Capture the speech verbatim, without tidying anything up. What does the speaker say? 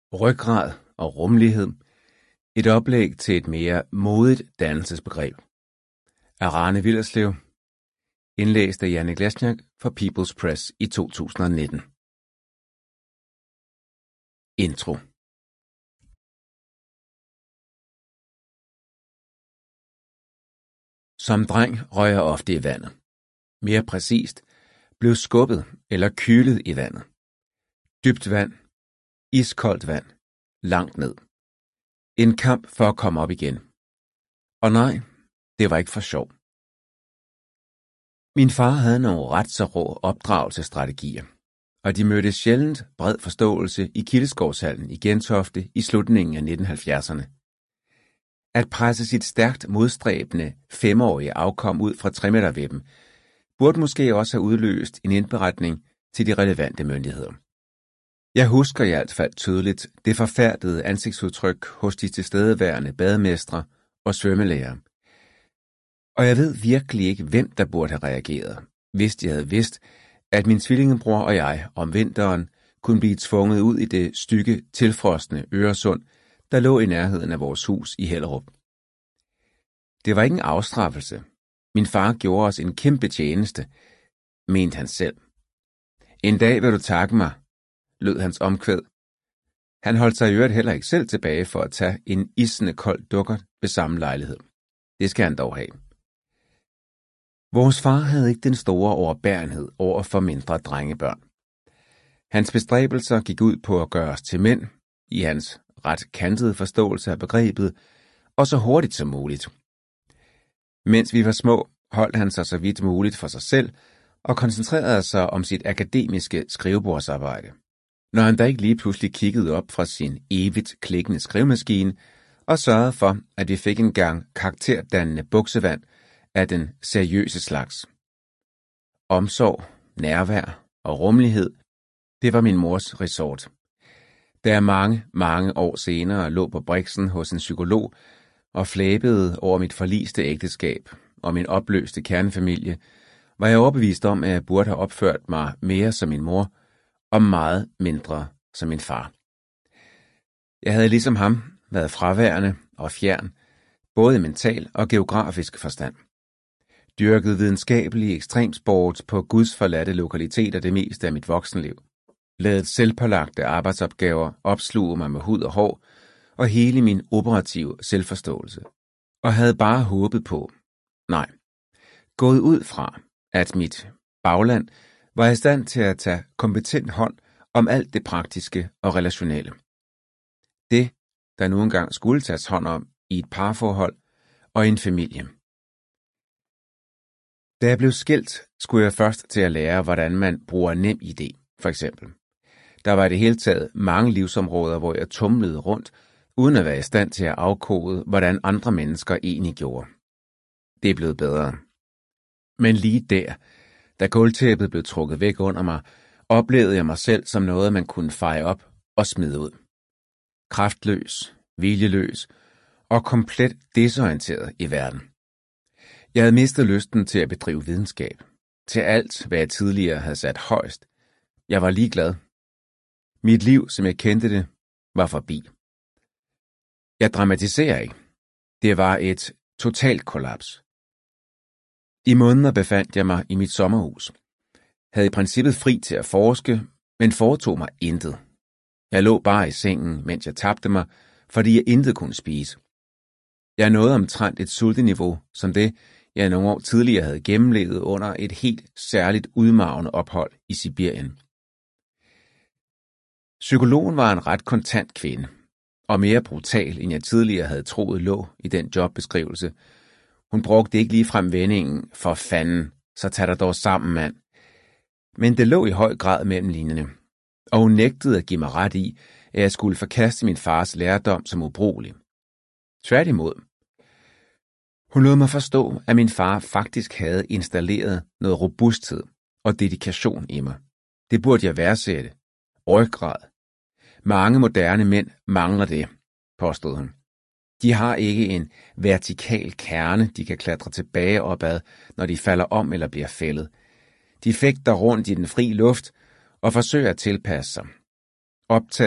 Rygrad og rummelighed. Et oplæg til et mere modigt dannelsesbegreb. Af Rane Willerslev. Indlæst af Jannik Lesniak for People's Press i to tusind og nitten. Intro. Som dreng røg jeg ofte i vandet. Mere præcist, blev skubbet eller kylet i vandet. Dybt vand, iskoldt vand, langt ned. En kamp for at komme op igen. Og nej, det var ikke for sjov. Min far havde nogle ret så rå opdragelsesstrategier, og de mødte sjældent bred forståelse i Kildeskovshallen i Gentofte i slutningen af nitten halvfjerdserne. At presse sit stærkt modstræbende femårige afkom ud fra tremetervippen burde måske også have udløst en indberetning til de relevante myndigheder. Jeg husker i alt fald tydeligt det forfærdede ansigtsudtryk hos de tilstedeværende bademestre og svømmelærer. Og jeg ved virkelig ikke, hvem der burde have reageret, hvis de havde vidst, at min tvillingebror og jeg om vinteren kunne blive tvunget ud i det stygge, tilfrosne Øresund, der lå i nærheden af vores hus i Hellerup. Det var ikke en afstraffelse. Min far gjorde os en kæmpe tjeneste, mente han selv. En dag vil du takke mig, lød hans omkvæd. Han holdt sig i øvrigt heller ikke selv tilbage for at tage en isende kold dukkert ved samme lejlighed. Det skal han dog have. Vores far havde ikke den store overbærenhed over for mindre drengebørn. Hans bestræbelser gik ud på at gøre os til mænd, i hans ret kantede forståelse af begrebet, og så hurtigt som muligt. Mens vi var små, holdt han sig så vidt muligt for sig selv og koncentrerede sig om sit akademiske skrivebordsarbejde. Når han da ikke lige pludselig kiggede op fra sin evigt klikkende skrivemaskine og sørgede for, at vi fik en gang karakterdannende buksevand af den seriøse slags. Omsorg, nærvær og rummelighed, det var min mors resort. Da jeg mange, mange år senere lå på briksen hos en psykolog og flæbede over mit forliste ægteskab og min opløste kernefamilie, var jeg overbevist om, at jeg burde have opført mig mere som min mor og meget mindre som min far. Jeg havde ligesom ham været fraværende og fjern, både i mental og geografisk forstand. Dyrket videnskabelig ekstremsport på gudsforladte lokaliteter det meste af mit voksenliv. Ladet selvpålagte arbejdsopgaver opsluge mig med hud og hår og hele min operative selvforståelse. Og havde bare håbet på, nej, gået ud fra, at mit bagland var i stand til at tage kompetent hånd om alt det praktiske og relationelle. Det, der nu engang skulle tages hånd om i et parforhold og i en familie. Da jeg blev skilt, skulle jeg først til at lære, hvordan man bruger NemID, for eksempel. Der var i det hele taget mange livsområder, hvor jeg tumlede rundt, uden at være i stand til at afkode, hvordan andre mennesker egentlig gjorde. Det er blevet bedre. Men lige der, da gulvtæppet blev trukket væk under mig, oplevede jeg mig selv som noget, man kunne feje op og smide ud. Kraftløs, viljeløs og komplet desorienteret i verden. Jeg havde mistet lysten til at bedrive videnskab, til alt, hvad jeg tidligere havde sat højst. Jeg var ligeglad. Mit liv, som jeg kendte det, var forbi. Jeg dramatiserer ikke. Det var et totalt kollaps. I måneder befandt jeg mig i mit sommerhus. Havde i princippet fri til at forske, men foretog mig intet. Jeg lå bare i sengen, mens jeg tabte mig, fordi jeg intet kunne spise. Jeg nåede omtrent et sulteniveau, som det, jeg nogle år tidligere havde gennemlevet under et helt særligt udmarvende ophold i Sibirien. Psykologen var en ret kontant kvinde, og mere brutal, end jeg tidligere havde troet lå i den jobbeskrivelse. Hun brugte ikke ligefrem vendingen, for fanden, så tag dig dog sammen, mand. Men det lå i høj grad mellem linjerne, og hun nægtede at give mig ret i, at jeg skulle forkaste min fars lærdom som ubrugelig. Tværtimod. Hun lod mig forstå, at min far faktisk havde installeret noget robusthed og dedikation i mig. Det burde jeg værdsætte. Ryggrad. Mange moderne mænd mangler det, påstod hun. De har ikke en vertikal kerne, de kan klatre tilbage opad, når de falder om eller bliver fældet. De fægter rundt i den fri luft og forsøger at tilpasse sig. Optaget